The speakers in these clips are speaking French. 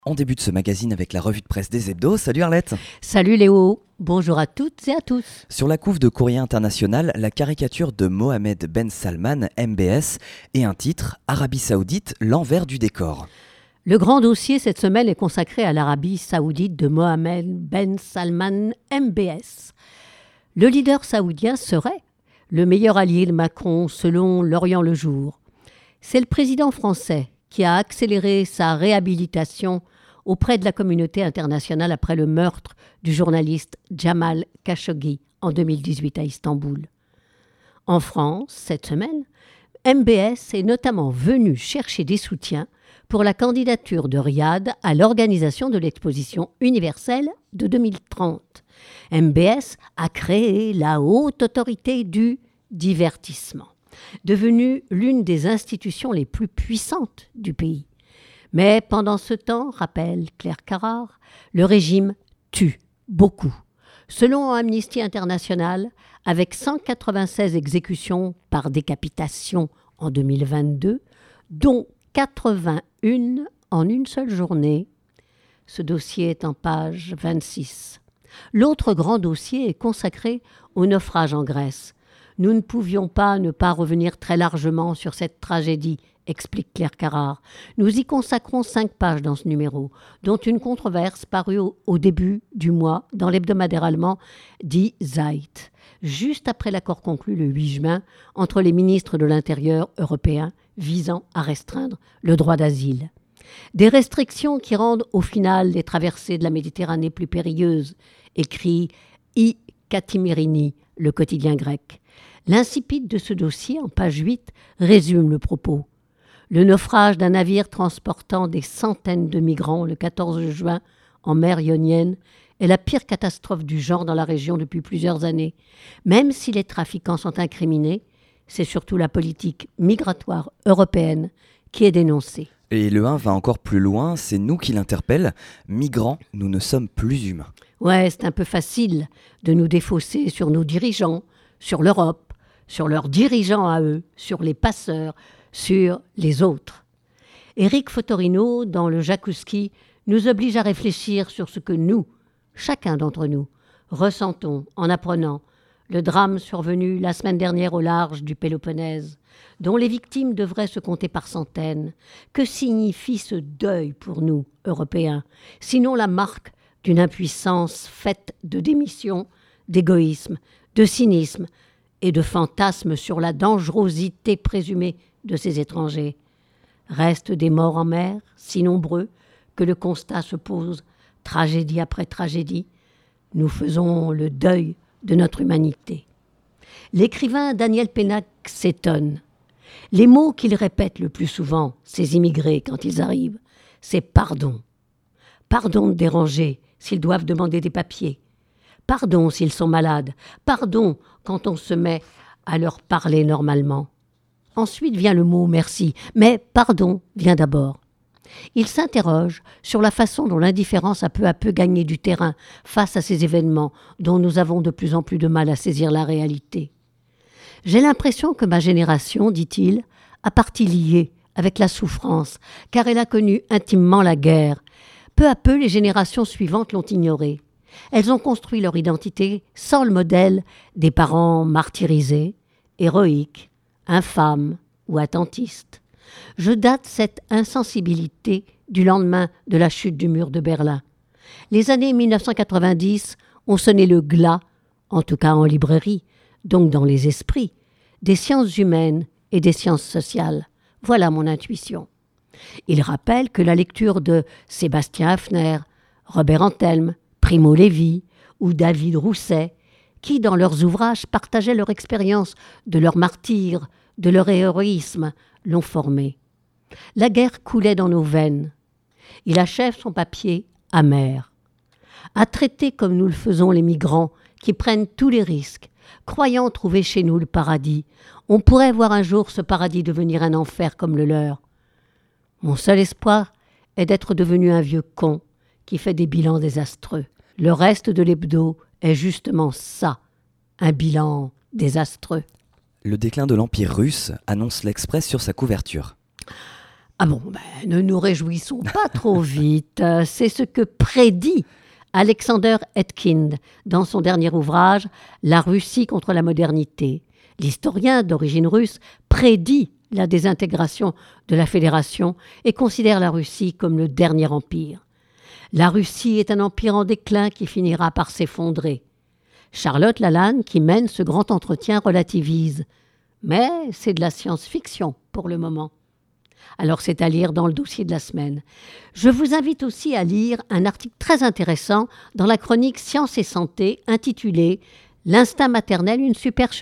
On débute ce magazine avec la revue de presse des hebdos. Salut Arlette. Salut Léo, bonjour à toutes et à tous. Sur la couve de Courrier International, la caricature de Mohamed Ben Salman, MBS, et un titre, Arabie Saoudite, l'envers du décor. Le grand dossier cette semaine est consacré à l'Arabie Saoudite de Mohamed Ben Salman, MBS. Le leader saoudien serait le meilleur allié de Macron selon L'Orient le Jour. C'est le président français qui a accéléré sa réhabilitation auprès de la communauté internationale après le meurtre du journaliste Jamal Khashoggi en 2018 à Istanbul. En France, cette semaine, MBS est notamment venu chercher des soutiens pour la candidature de Riyad à l'organisation de l'exposition universelle de 2030. MBS a créé la haute autorité du divertissement, devenue l'une des institutions les plus puissantes du pays. Mais pendant ce temps, rappelle Claire Carrard, le régime tue beaucoup. Selon Amnesty International, avec 196 exécutions par décapitation en 2022, dont 81 en une seule journée. Ce dossier est en page 26. L'autre grand dossier est consacré au naufrage en Grèce. Nous ne pouvions pas ne pas revenir très largement sur cette tragédie, explique Claire Carrard. Nous y consacrons 5 pages dans ce numéro, dont une controverse parue au début du mois dans l'hebdomadaire allemand Die Zeit, juste après l'accord conclu le 8 juin entre les ministres de l'Intérieur européens visant à restreindre le droit d'asile. Des restrictions qui rendent au final les traversées de la Méditerranée plus périlleuses, écrit I. Katimirini, le quotidien grec. L'incipit de ce dossier, en page 8, résume le propos. Le naufrage d'un navire transportant des centaines de migrants le 14 juin en mer Ionienne est la pire catastrophe du genre dans la région depuis plusieurs années. Même si les trafiquants sont incriminés, c'est surtout la politique migratoire européenne qui est dénoncée. Et le 1 va encore plus loin, c'est nous qui l'interpelle. Migrants, nous ne sommes plus humains. Ouais, c'est un peu facile de nous défausser sur nos dirigeants, sur l'Europe, sur leurs dirigeants à eux, sur les passeurs, sur les autres. Éric Fotorino, dans le Jakuski, nous oblige à réfléchir sur ce que nous, chacun d'entre nous, ressentons en apprenant le drame survenu la semaine dernière au large du Péloponnèse, dont les victimes devraient se compter par centaines. Que signifie ce deuil pour nous, Européens, sinon la marque d'une impuissance faite de démission, d'égoïsme, de cynisme et de fantasmes sur la dangerosité présumée de ces étrangers. Restent des morts en mer, si nombreux que le constat se pose, tragédie après tragédie. Nous faisons le deuil de notre humanité. L'écrivain Daniel Pénac s'étonne. Les mots qu'il répète le plus souvent, ces immigrés, quand ils arrivent, c'est pardon. Pardon de déranger s'ils doivent demander des papiers. Pardon s'ils sont malades. Pardon quand on se met à leur parler normalement. Ensuite vient le mot merci, mais pardon vient d'abord. Il s'interroge sur la façon dont l'indifférence a peu à peu gagné du terrain face à ces événements dont nous avons de plus en plus de mal à saisir la réalité. J'ai l'impression que ma génération, dit-il, a partie liée avec la souffrance, car elle a connu intimement la guerre. Peu à peu, les générations suivantes l'ont ignorée. Elles ont construit leur identité sans le modèle des parents martyrisés, héroïques, infâmes ou attentistes. Je date cette insensibilité du lendemain de la chute du mur de Berlin. Les années 1990 ont sonné le glas, en tout cas en librairie, donc dans les esprits, des sciences humaines et des sciences sociales. Voilà mon intuition. Il rappelle que la lecture de Sébastien Haffner, Robert Antelme, Primo Levi ou David Rousset, qui dans leurs ouvrages partageaient leur expérience de leur martyre, de leur héroïsme, l'ont formé. La guerre coulait dans nos veines. Il achève son papier amer. À traiter comme nous le faisons les migrants qui prennent tous les risques, croyant trouver chez nous le paradis, on pourrait voir un jour ce paradis devenir un enfer comme le leur. Mon seul espoir est d'être devenu un vieux con qui fait des bilans désastreux. Le reste de l'hebdo est justement ça, un bilan désastreux. Le déclin de l'Empire russe annonce l'Express sur sa couverture. Ah bon, ne nous réjouissons pas trop vite. C'est ce que prédit Alexander Etkind dans son dernier ouvrage « La Russie contre la modernité ». L'historien d'origine russe prédit la désintégration de la Fédération et considère la Russie comme le dernier empire. La Russie est un empire en déclin qui finira par s'effondrer. Charlotte Lalanne, qui mène ce grand entretien, relativise. Mais c'est de la science-fiction pour le moment. Alors c'est à lire dans le dossier de la semaine. Je vous invite aussi à lire un article très intéressant dans la chronique Sciences et Santé intitulé « L'instinct maternel, une supercherie ?»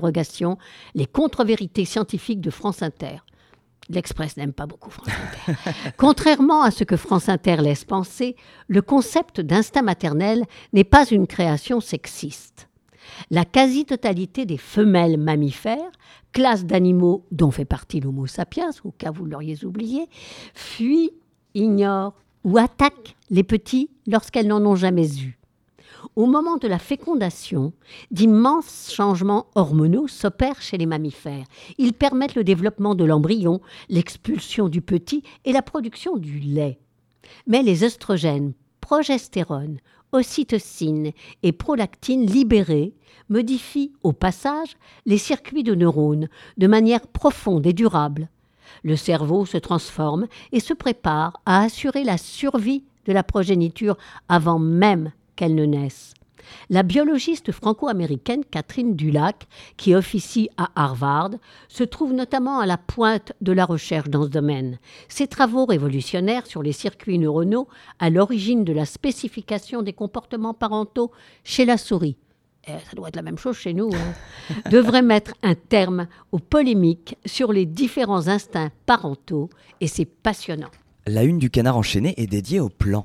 Les contre-vérités scientifiques de France Inter. L'Express n'aime pas beaucoup France Inter. Contrairement à ce que France Inter laisse penser, le concept d'instinct maternel n'est pas une création sexiste. La quasi-totalité des femelles mammifères, classe d'animaux dont fait partie l'Homo sapiens, au cas où vous l'auriez oublié, fuient, ignorent ou attaquent les petits lorsqu'elles n'en ont jamais eu. Au moment de la fécondation, d'immenses changements hormonaux s'opèrent chez les mammifères. Ils permettent le développement de l'embryon, l'expulsion du petit et la production du lait. Mais les œstrogènes, progestérone, ocytocine et prolactine libérés modifient au passage les circuits de neurones de manière profonde et durable. Le cerveau se transforme et se prépare à assurer la survie de la progéniture avant même qu'elle ne naisse. La biologiste franco-américaine Catherine Dulac, qui officie à Harvard, se trouve notamment à la pointe de la recherche dans ce domaine. Ses travaux révolutionnaires sur les circuits neuronaux, à l'origine de la spécification des comportements parentaux chez la souris, ça doit être la même chose chez nous, devraient mettre un terme aux polémiques sur les différents instincts parentaux, et c'est passionnant. La une du Canard enchaîné est dédiée au plan.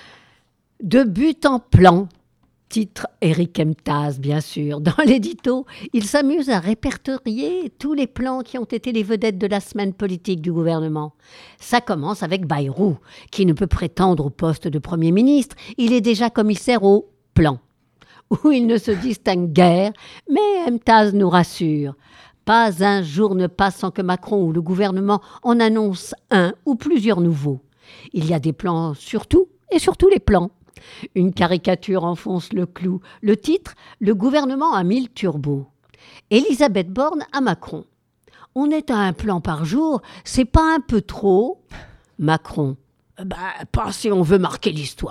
De but en plan, titre Éric Emtaz, bien sûr. Dans l'édito, il s'amuse à répertorier tous les plans qui ont été les vedettes de la semaine politique du gouvernement. Ça commence avec Bayrou, qui ne peut prétendre au poste de Premier ministre. Il est déjà commissaire au plan, où il ne se distingue guère, mais Emtaz nous rassure. Pas un jour ne passe sans que Macron ou le gouvernement en annonce un ou plusieurs nouveaux. Il y a des plans sur tout et sur tous les plans. Une caricature enfonce le clou. Le titre, « Le gouvernement a mis le turbo ». Elisabeth Borne à Macron. « On est à un plan par jour, c'est pas un peu trop ?» Macron. « Pas si on veut marquer l'histoire. »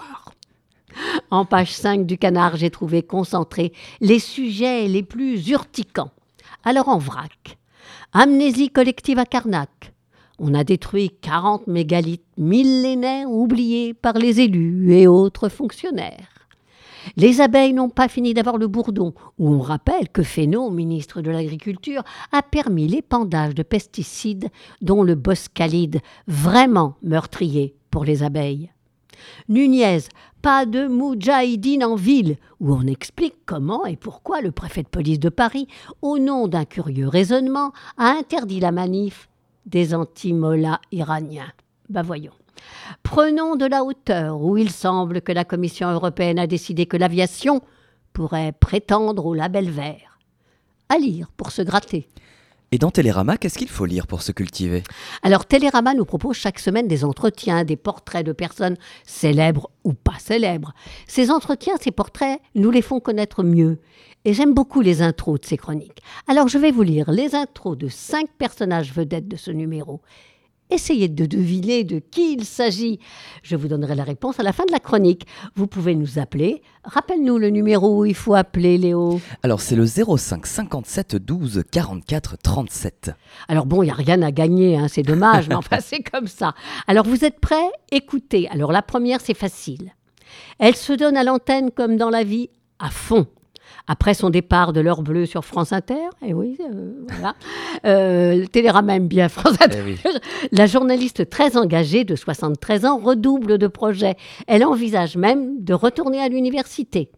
En page 5 du Canard, j'ai trouvé concentrés les sujets les plus urticants. Alors en vrac. Amnésie collective à Carnac. On a détruit 40 mégalithes millénaires oubliés par les élus et autres fonctionnaires. Les abeilles n'ont pas fini d'avoir le bourdon, où on rappelle que Fesneau, ministre de l'Agriculture, a permis l'épandage de pesticides dont le boscalide, vraiment meurtrier pour les abeilles. Nunez, pas de moudjahidine en ville, où on explique comment et pourquoi le préfet de police de Paris, au nom d'un curieux raisonnement, a interdit la manif des anti-mollahs iraniens. Voyons. Prenons de la hauteur, où il semble que la Commission européenne a décidé que l'aviation pourrait prétendre au label vert. À lire pour se gratter. Et dans Télérama, qu'est-ce qu'il faut lire pour se cultiver ? Alors Télérama nous propose chaque semaine des entretiens, des portraits de personnes célèbres ou pas célèbres. Ces entretiens, ces portraits, nous les font connaître mieux. Et j'aime beaucoup les intros de ces chroniques. Alors je vais vous lire les intros de 5 personnages vedettes de ce numéro. Essayez de deviner de qui il s'agit. Je vous donnerai la réponse à la fin de la chronique. Vous pouvez nous appeler. Rappelle-nous le numéro où il faut appeler, Léo. Alors c'est le 05 57 12 44 37. Alors bon, il n'y a rien à gagner, c'est dommage, mais enfin c'est comme ça. Alors vous êtes prêts ? Écoutez. Alors la première, c'est facile. Elle se donne à l'antenne comme dans la vie à fond. Après son départ de l'heure bleue sur France Inter, voilà, Télérama aime bien France Inter, oui. La journaliste très engagée de 73 ans redouble de projets. Elle envisage même de retourner à l'université.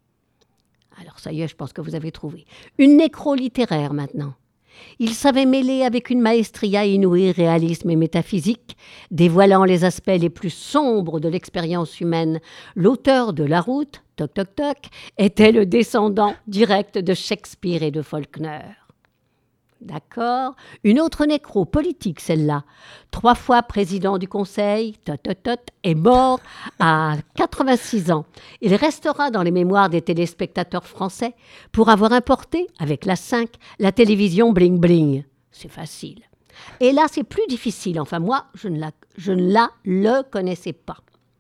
Alors ça y est, je pense que vous avez trouvé. Une nécro-littéraire maintenant. Il savait mêler avec une maestria inouïe réalisme et métaphysique, dévoilant les aspects les plus sombres de l'expérience humaine. L'auteur de La Route, toc toc toc, était le descendant direct de Shakespeare et de Faulkner. D'accord. Une autre nécro politique, celle-là. 3 fois président du Conseil, est mort à 86 ans. Il restera dans les mémoires des téléspectateurs français pour avoir importé, avec la 5, la télévision bling bling. C'est facile. Et là, c'est plus difficile. Enfin, moi, je ne le connaissais pas.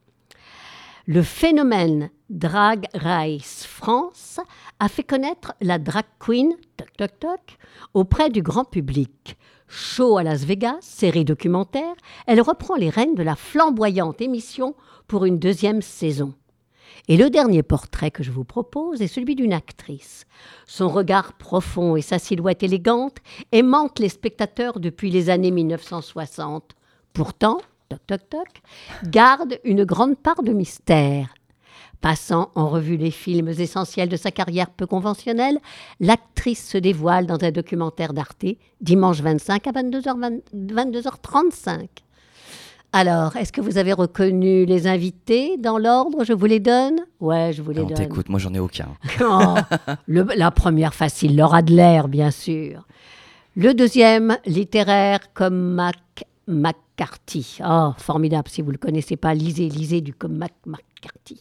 Le phénomène Drag Race France a fait connaître la drag queen auprès du grand public. Show à Las Vegas, série documentaire, elle reprend les rênes de la flamboyante émission pour une 2e saison. Et le dernier portrait que je vous propose est celui d'une actrice. Son regard profond et sa silhouette élégante aimantent les spectateurs depuis les années 1960. Pourtant, garde une grande part de mystère. Passant en revue les films essentiels de sa carrière peu conventionnelle, l'actrice se dévoile dans un documentaire d'Arte, dimanche 25 à 22h35. Alors, est-ce que vous avez reconnu les invités dans l'ordre? Je vous les donne? Ouais, je vous les donne. On t'écoute, moi j'en ai aucun. Oh, la première facile, Laura Adler, bien sûr. Le deuxième, littéraire comme McCarthy. Oh, formidable, si vous ne le connaissez pas, lisez du comme McCarthy.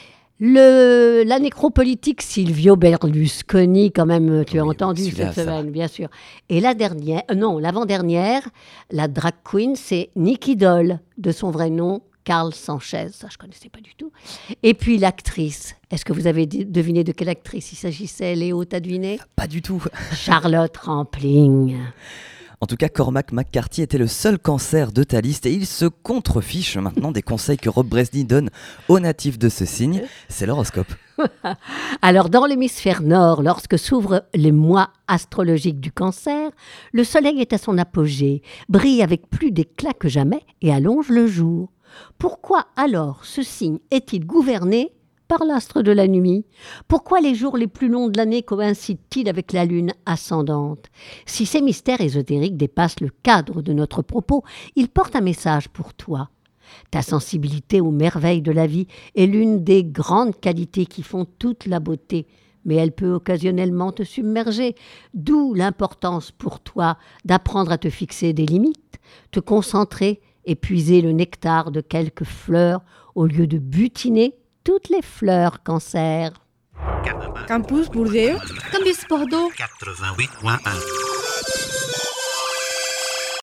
La nécropolitique Silvio Berlusconi, quand même, tu as entendu cette semaine, bien sûr. Et l'avant-dernière, la drag queen, c'est Nicky Doll, de son vrai nom, Carl Sanchez. Ça, je ne connaissais pas du tout. Et puis l'actrice. Est-ce que vous avez deviné de quelle actrice il s'agissait, Léo, t'as deviné? Pas du tout. Charlotte Rampling. En tout cas, Cormac McCarthy était le seul cancer de ta liste et il se contrefiche maintenant des conseils que Rob Brezsny donne aux natifs de ce signe. C'est l'horoscope. Alors, dans l'hémisphère nord, lorsque s'ouvrent les mois astrologiques du Cancer, le soleil est à son apogée, brille avec plus d'éclat que jamais et allonge le jour. Pourquoi alors ce signe est-il gouverné par l'astre de la nuit? Pourquoi les jours les plus longs de l'année coïncident-ils avec la lune ascendante? Si ces mystères ésotériques dépassent le cadre de notre propos, ils portent un message pour toi. Ta sensibilité aux merveilles de la vie est l'une des grandes qualités qui font toute la beauté, mais elle peut occasionnellement te submerger, d'où l'importance pour toi d'apprendre à te fixer des limites, te concentrer et puiser le nectar de quelques fleurs au lieu de butiner toutes les fleurs Cancer. Campus Bordeaux. Campus Bordeaux. 88.1